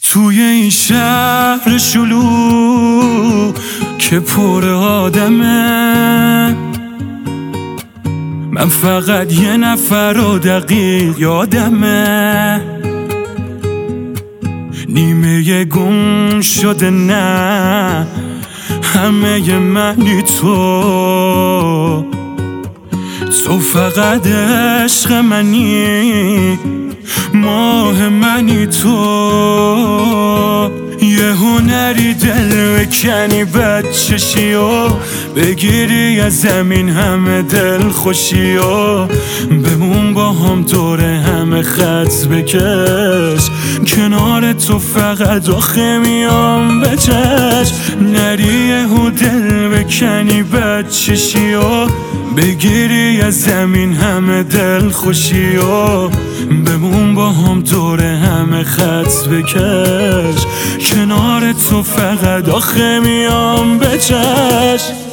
توی این شهر شلوغ که پر آدمه، من فقط یه نفر رو دقیق یادمه. نیمه گم شده، نه همه منی تو فقط عشق منی، ماه منی تو. یه هنری دل بکنی بچشی و بگیری از زمین همه دل خوشی و بمون با هم دور همه خط بکش، کنار تو فقط آخه میام بچش. نری یه دل بکنی بچشی و بگیری از زمین همه دل خوشی و بمون با هم دور همه خط بکش، کنار تو فقط آخه میام بچش.